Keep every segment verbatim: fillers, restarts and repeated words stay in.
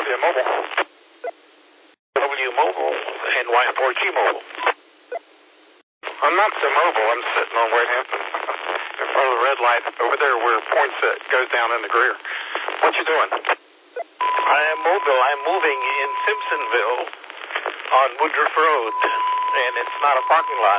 Philadelphia Mobile. W Mobile and Y four G Mobile. I'm not so mobile. I'm sitting on Wade Hampton in front of the red light over there where Poinsett goes down in the Greer. What you doing? I am mobile. I'm moving in Simpsonville on Woodruff Road, and it's not a parking lot.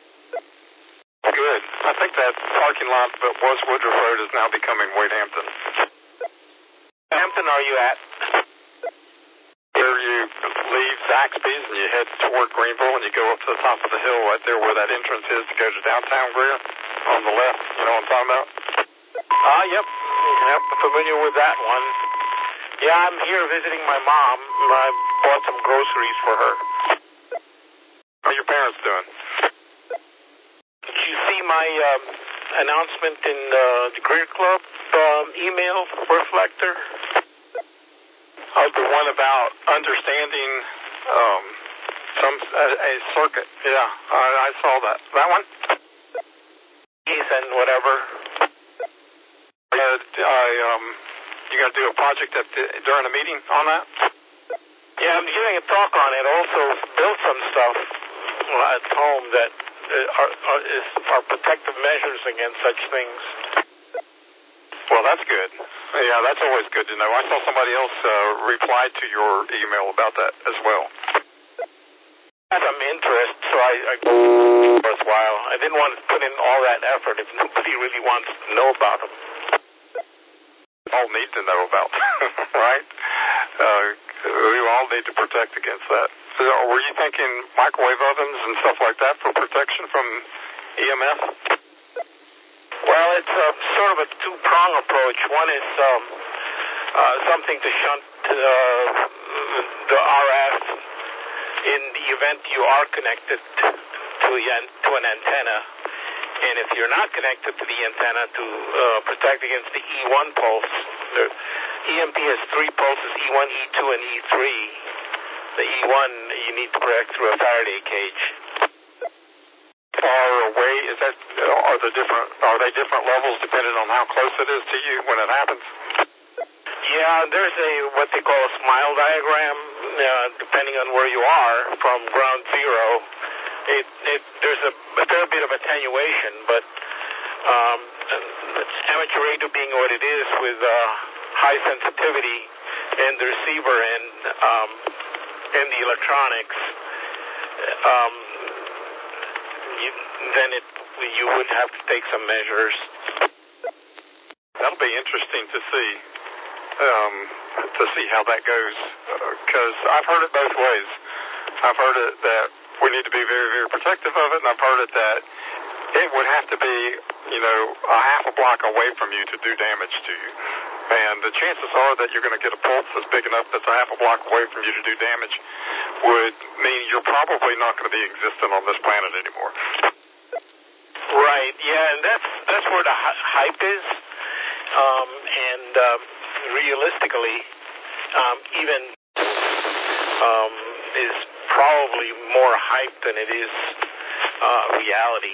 Good. I think that parking lot that was Woodruff Road is now becoming Wade Hampton. Hampton, are you at? Where you leave Zaxby's and you head toward Greenville and you go up to the top of the hill right there where that entrance is to go to downtown Greer on the left. You know what I'm talking about? Ah, uh, yep. Yep, familiar with that one. Yeah, I'm here visiting my mom. I bought some groceries for her. How are your parents doing? Did you see my um, announcement in uh, the Greer Club um, email reflector? Oh, the one about understanding um, some a, a circuit. Yeah, I, I saw that. That one? Yes, and whatever. Uh, I um, you gonna do a project at the, during a meeting on that? Yeah, I'm giving a talk on it. Also, built some stuff at home that are, are, is, are protective measures against such things. Well, that's good. Yeah, that's always good to know. I saw somebody else uh, replied to your email about that as well. I had some interest, so I, I worthwhile. I didn't want to put in all that effort if nobody really wants to know about them. All need to know about, right? Uh, we all need to protect against that. So were you thinking microwave ovens and stuff like that for protection from E M F? Well, it's a, sort of a two-prong approach. One is um, uh, something to shunt uh, the R F in the event you are connected to, to an antenna. And if you're not connected to the antenna to uh, protect against the E one pulse, the E M P has three pulses, E one, E two, and E three. The E one you need to protect through a Faraday cage. Far away, is that, are the different, are they different levels depending on how close it is to you when it happens? Yeah, there's a, what they call a smile diagram, uh, depending on where you are from ground zero. It, it, there's a, a fair bit of attenuation, but um, amateur radio being what it is with uh, high sensitivity and the receiver and, um, and the electronics, um, you, then it, you would have to take some measures. That'll be interesting to see, um, to see how that goes, because uh, I've heard it both ways. I've heard it that we need to be very, very protective of it, and I've heard it that it would have to be, you know, a half a block away from you to do damage to you. And the chances are that you're going to get a pulse that's big enough that's a half a block away from you to do damage would mean you're probably not going to be existent on this planet anymore. Right, yeah, and that's that's where the hype is. Um, and um, realistically, um, even um, is probably more hype than it is uh, reality.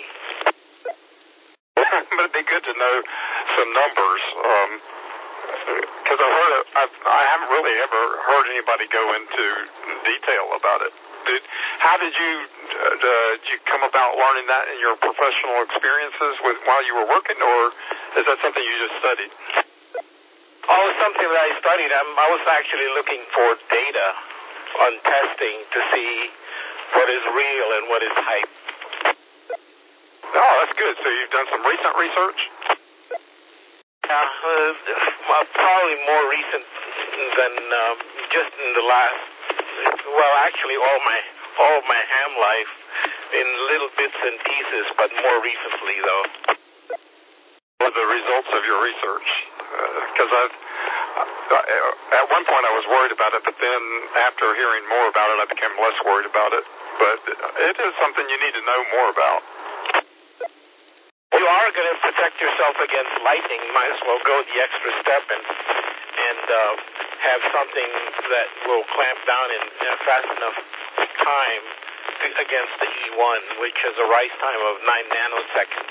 But it'd be good to know some numbers, because um, I've heard it, I've, I haven't really ever heard anybody go into detail about it. Did, how did you uh, did you come about learning that in your professional experiences with while you were working, or is that something you just studied? Oh, it's something that I studied. I'm, I was actually looking for data on testing to see what is real and what is hype. Oh, that's good. So you've done some recent research? Yeah, uh, probably more recent than um, just in the last, well, actually all my all of my ham life in little bits and pieces, but more recently, though. What are the results of your research? Because uh, I've uh, at one point I was worried about it, but then after hearing more about it, I became less worried about it. But it is something you need to know more about. You are going to protect yourself against lightning. You might as well go the extra step and and uh, have something that will clamp down in uh, fast enough time to, against the E one, which has a rise time of nine nanoseconds.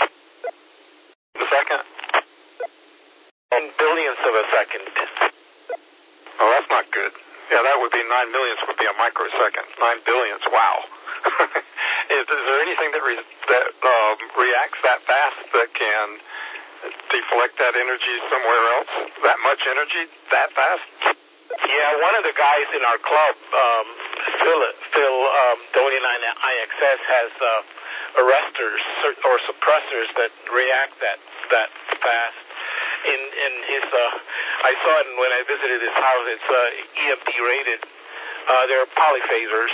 A second? And billionths of a second. Oh, that's not good. Yeah, that would be nine millionths would be a microsecond. Nine billionths, wow. is, is there anything that, re, that um, reacts that fast that can deflect that energy somewhere else? That much energy that fast? Yeah, one of the guys in our club, um, Phil, Phil um, twenty-nine I X S, has uh, arresters or suppressors that react that that fast. In in his, uh, I saw it when I visited his house. It's uh, E M P rated. Uh, they're polyphasers.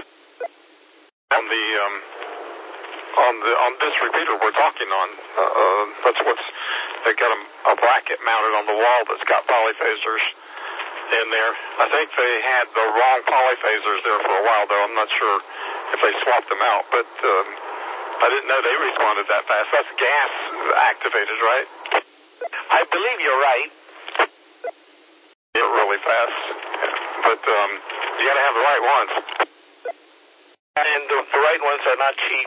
On the um, on the on this repeater we're talking on, uh, uh, that's what's they got a, a bracket mounted on the wall that's got polyphasers in there. I think they had the wrong polyphasers there for a while, though. I'm not sure if they swapped them out, but um, I didn't know they responded that fast. That's gas activated, right? I believe you're right. Yeah, really fast. But um, you got to have the right ones. And the, the right ones are not cheap.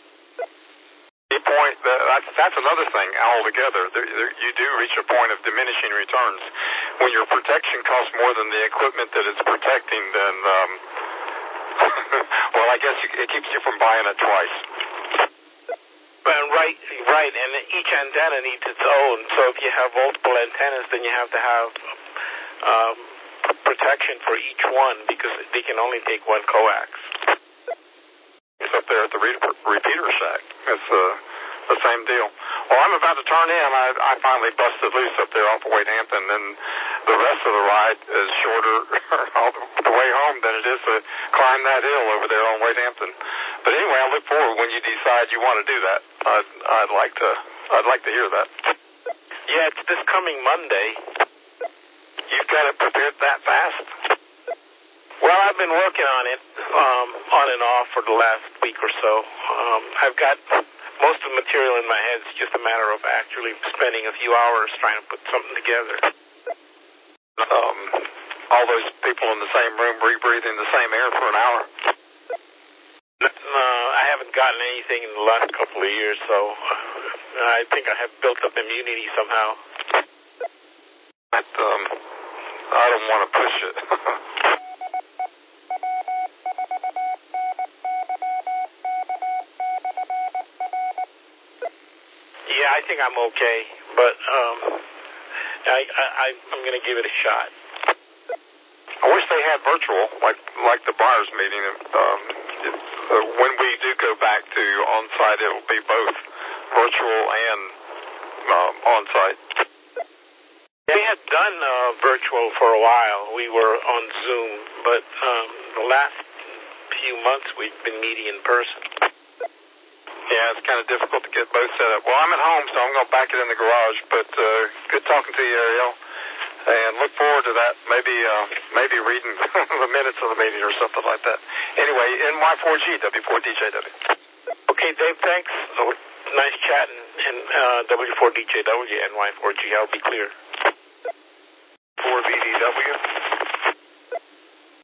The point that, that's, that's another thing altogether. There, there, you do reach a point of diminishing returns. When your protection costs more than the equipment that it's protecting, then, um, well, I guess it keeps you from buying it twice. Uh, right, right, and each antenna needs its own. So if you have multiple antennas, then you have to have um, protection for each one because they can only take one coax. It's up there at the re- repeater shack. It's uh, the same deal. Well, I'm about to turn in. I, I finally busted loose up there off of Wade Hampton, and the rest of the ride is shorter all the way home than it is to climb that hill over there on Wade Hampton. But anyway, I look forward when you decide you want to do that. I'd, I'd like to. I'd like to hear that. Yeah, it's this coming Monday. You've got it prepared that fast? Well, I've been working on it um, on and off for the last week or so. Um, I've got most of the material in my head. It's just a matter of actually spending a few hours trying to put something together. Um, all those people in the same room rebreathing the same air for an hour? No, I haven't gotten anything in the last couple of years, so I think I have built up immunity somehow. But, um, I don't want to push it. Yeah, I think I'm okay, but um, I, I, I'm going to give it a shot. I wish they had virtual, like like the buyers meeting. Um, it, uh, when we do go back to on-site, it'll be both virtual and um, on-site. We had done uh, virtual for a while. We were on Zoom, but um, the last few months we've been meeting in person. Yeah, it's kind of difficult to get both set up. Well, I'm at home, so I'm going to back it in the garage, but uh, good talking to you, Ariel, and look forward to that, maybe uh, maybe reading the minutes of the meeting or something like that. Anyway, N Y four G, W four D J W. Okay, Dave, thanks. Oh, nice chatting, and uh, W four D J W, N Y four G, I'll be clear. four B D W.